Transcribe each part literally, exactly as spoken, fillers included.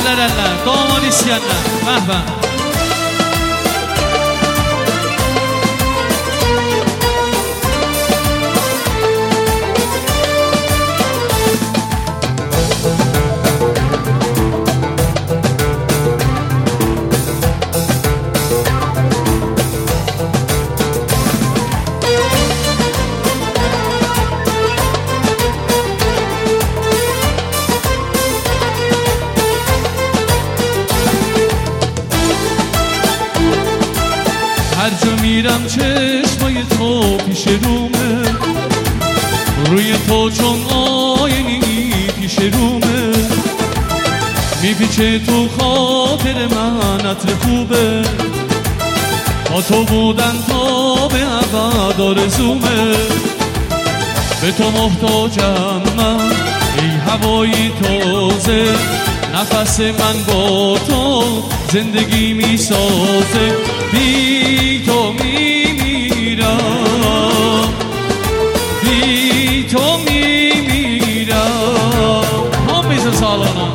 Allalar damat isteyenler mahva. هر جا میرم چشمای تو پیش رومه، روی تو چون آینی پیش رومه، میپیچه تو خاطر من عطر خوبه، با تو بودن تا به ابد آرزومه، به تو محتاجم من ای هوای تازه، نفس من با تو زندگی میسازه، بی تو میمیرم، بی تو میمیرم. هم میزه سالانم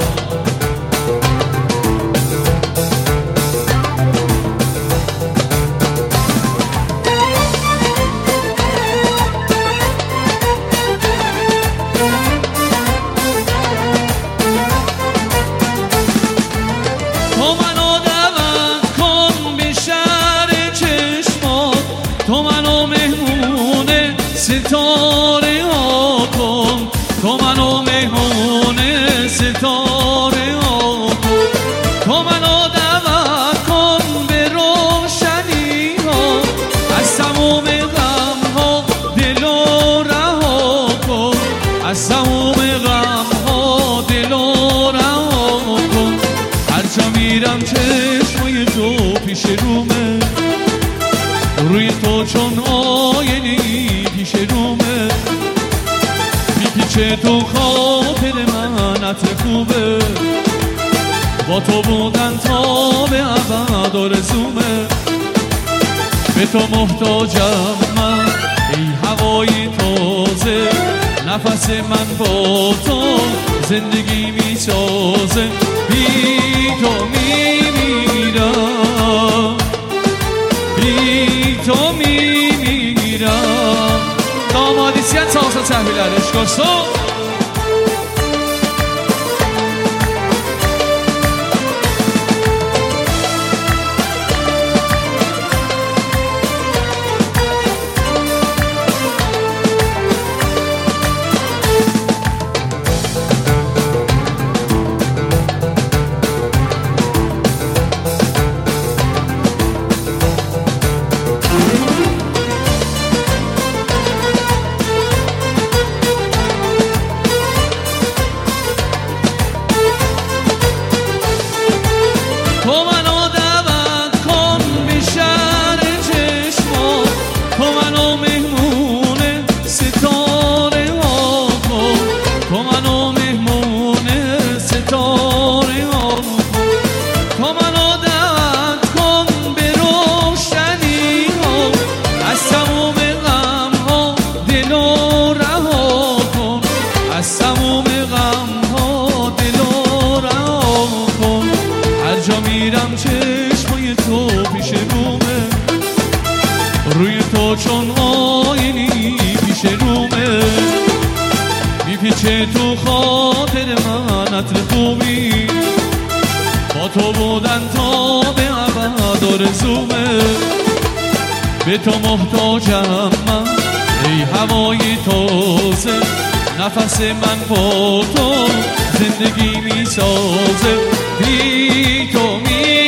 تو منو مهمون ستاره ها کن، تو منو مهمون ستاره ها کن، تو منو دعوت کن به روشنی ها، از تموم غم ها دلو رها کن، از تموم غم ها دلو رها کن. هر جا میرم چشمای تو پیش رومه، روی تو چون آینی پیش رومه، میپیچه تو خاطر من عطر خوبه، با تو بودن تا به ابد آرزومه، به تو محتاجم من ای هوای تازه، نفس من با تو زندگی میسازه، بی تو میمیرم، بی تو میمیرم. دامادیسیت سالسا تحویلر اشکاستو میرم چشمای تو پیش رومه، روی تو چون آینی پیش رومه، میپیچه تو خاطر من عطر خوبی، با تو بودن تا به ابد آرزومه، به تو محتاجم من ای هوای تازه، نفس من با تو زندگی میسازه، بی تو می